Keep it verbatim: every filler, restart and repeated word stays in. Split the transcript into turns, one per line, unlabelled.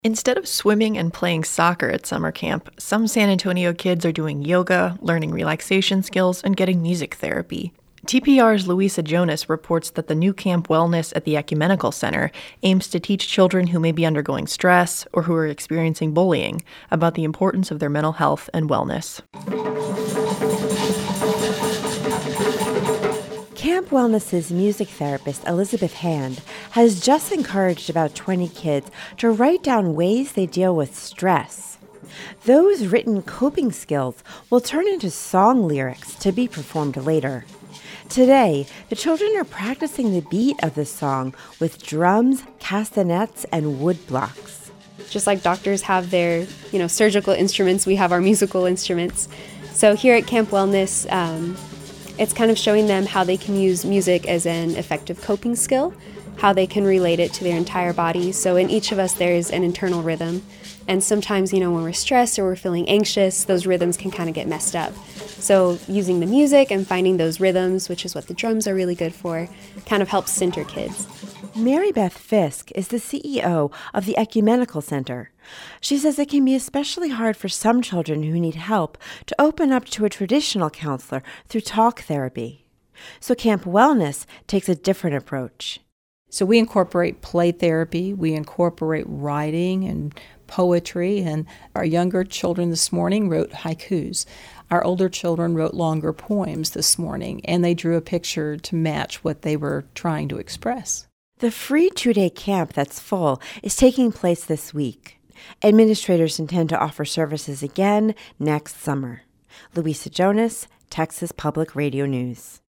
Instead of swimming and playing soccer at summer camp, some San Antonio kids are doing yoga, learning relaxation skills, and getting music therapy. T P R's Louisa Jonas reports that the new Camp Wellness at the Ecumenical Center aims to teach children who may be undergoing stress or who are experiencing bullying about the importance of their mental health and wellness.
Camp Wellness's music therapist, Elizabeth Hand, has just encouraged about twenty kids to write down ways they deal with stress. Those written coping skills will turn into song lyrics to be performed later. Today, the children are practicing the beat of the song with drums, castanets, and wood blocks.
Just like doctors have their, you know, surgical instruments, we have our musical instruments. So here at Camp Wellness, um, it's kind of showing them how they can use music as an effective coping skill, how they can relate it to their entire body. So in each of us, there's an internal rhythm. And sometimes, you know, when we're stressed or we're feeling anxious, those rhythms can kind of get messed up. So using the music and finding those rhythms, which is what the drums are really good for, kind of helps center kids.
Mary Beth Fisk is the C E O of the Ecumenical Center. She says it can be especially hard for some children who need help to open up to a traditional counselor through talk therapy. So Camp Wellness takes a different approach.
So we incorporate play therapy, we incorporate writing and poetry, and our younger children this morning wrote haikus. Our older children wrote longer poems this morning, and they drew a picture to match what they were trying to express.
The free two-day camp that's full is taking place this week. Administrators intend to offer services again next summer. Louisa Jonas, Texas Public Radio News.